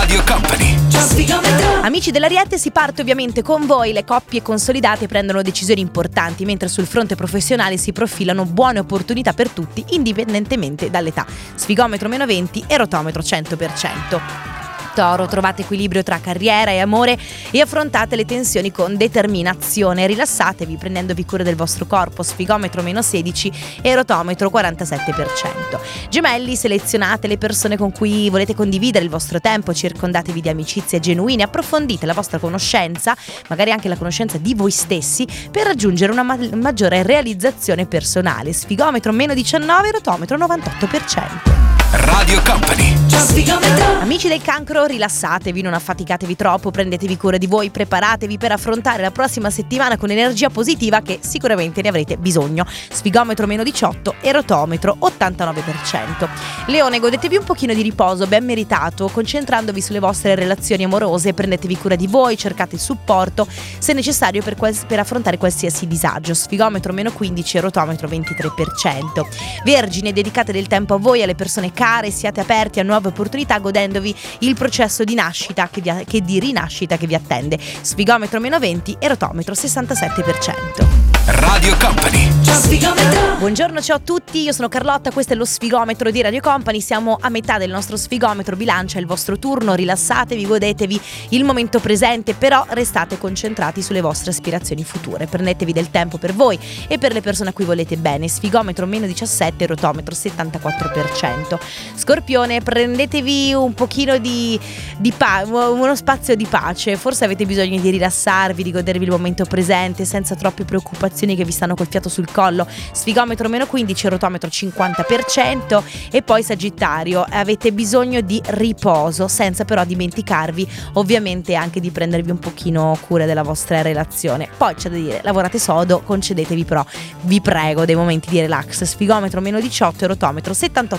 Radio Company. Amici dell'Ariete, si parte ovviamente con voi. Le coppie consolidate prendono decisioni importanti, mentre sul fronte professionale si profilano buone opportunità per tutti, indipendentemente dall'età. Sfigometro -20 e rotometro 100%. Toro, trovate equilibrio tra carriera e amore e affrontate le tensioni con determinazione. Rilassatevi prendendovi cura del vostro corpo. Sfigometro -16 e rotometro 47%. Gemelli, selezionate le persone con cui volete condividere il vostro tempo, circondatevi di amicizie genuine, approfondite la vostra conoscenza, magari anche la conoscenza di voi stessi, per raggiungere una maggiore realizzazione personale. Sfigometro -19, rotometro 98%. Radio Company. Amici del Cancro, rilassatevi, non affaticatevi troppo, prendetevi cura di voi, preparatevi per affrontare la prossima settimana con energia positiva, che sicuramente ne avrete bisogno. Sfigometro -18 e rotometro 89%. Leone, godetevi un pochino di riposo ben meritato, concentrandovi sulle vostre relazioni amorose, prendetevi cura di voi, cercate il supporto se necessario per affrontare qualsiasi disagio. Sfigometro -15 e rotometro 23%. Vergine, dedicate del tempo a voi, alle persone care, siate aperti a nuove opportunità, godendovi il processo di nascita che di rinascita che vi attende. Sfigometro -20 e rotometro 67%. Radio Company. Buongiorno, ciao a tutti, io sono Carlotta, questo è lo sfigometro di Radio Company. Siamo a metà del nostro sfigometro, bilancia il vostro turno, rilassatevi, godetevi il momento presente, però restate concentrati sulle vostre aspirazioni future. Prendetevi del tempo per voi e per le persone a cui volete bene. Sfigometro -17, rotometro 74%. Scorpione, prendetevi un pochino di uno spazio di pace, forse avete bisogno di rilassarvi, di godervi il momento presente senza troppe preoccupazioni che vi stanno col fiato sul collo. Sfigometro -15, rotometro 50%. E poi Sagittario, avete bisogno di riposo, senza però dimenticarvi ovviamente anche di prendervi un pochino cura della vostra relazione. Poi c'è da dire, lavorate sodo, concedetevi però, vi prego, dei momenti di relax. Sfigometro -18 e rotometro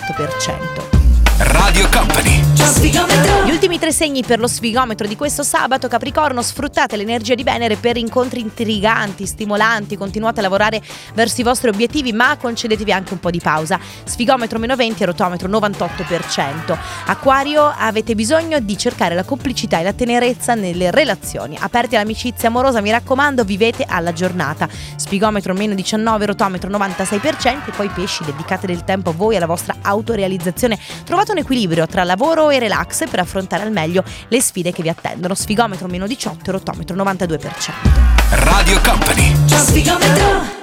78%. Radio Company. Gli ultimi 3 segni per lo sfigometro di questo sabato. Capricorno, sfruttate l'energia di Venere per incontri intriganti, stimolanti, continuate a lavorare verso i vostri obiettivi, ma concedetevi anche un po' di pausa. Sfigometro -20 e rotometro 98%. Acquario, avete bisogno di cercare la complicità e la tenerezza nelle relazioni. Aperti all'amicizia amorosa, mi raccomando, vivete alla giornata. Sfigometro -19, rotometro 96%. E poi Pesci, dedicate del tempo a voi, alla vostra autorealizzazione. Trovate un equilibrio tra lavoro e relax per affrontare al meglio le sfide che vi attendono. Sfigometro -18, rotometro 92%. Radio Company.